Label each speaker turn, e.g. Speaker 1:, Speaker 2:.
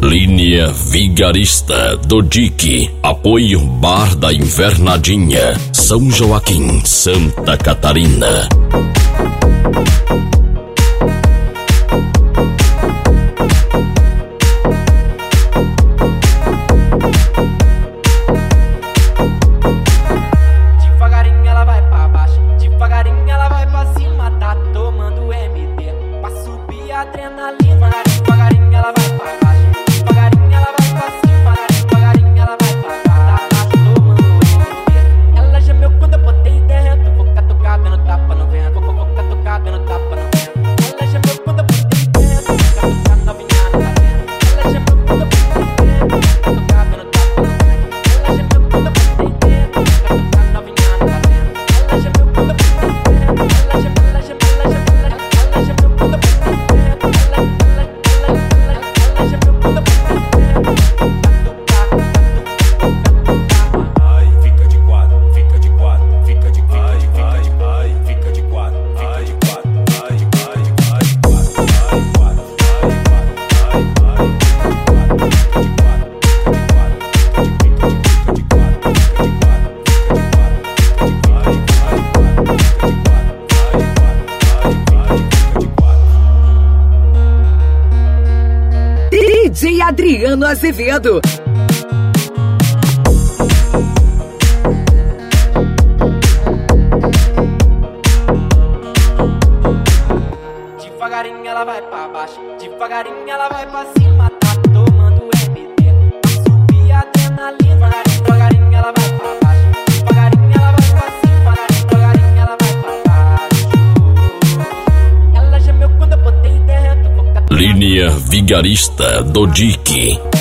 Speaker 1: Linha Vigarista do DIC. Apoio Bar da Invernadinha, São Joaquim, Santa Catarina.
Speaker 2: Devagarinho ela vai pra baixo, devagarinho ela vai pra cima, tá tomando MD pra subir a adrenalina. Devagarinho ela vai pra baixo, devagarinho ela vai pra cima, devagarinho ela vai pra baixo, tá tomando MD. Ela gemeu quando eu botei dentro, vou catucar dando tapa no vento, vou catucar dando tapa no vento. Ela gemeu quando eu botei dentro, vou catucar novinha no talento. Ela gemeu quando eu botei dentro, vou catucar dando tapa no vento. Ela gemeu quando eu botei dentro, vou catucar novinha no talento. Ela gemeu quando eu botei dentro, ela gemeu quando eu botei dentro, ela gemeu quando eu botei dentro, ela gemeu quando eu botei dentro.
Speaker 3: Ai, fica de quatro, fica de quatro, fica de quatro, fica de quatro, fica de quatro, fica de quatro, ai, de quatro, ai, quatro, ai, quatro, ai, quatro, ai, ai, fica de quatro, fica de quatro, fica de quatro, fica de quatro, fica de quatro,
Speaker 4: DJ Adriano Azevedo.
Speaker 2: Devagarinho ela vai pra baixo, devagarinho ela vai pra cima, tá tomando MD pra subir a adrenalina. Devagarinho ela vai pra baixo, devagarinho ela vai pra cima, devagarinho ela vai pra baixo. Ela gemeu quando eu botei dentro, vou catucar.
Speaker 1: Linha Vigarista do DIC.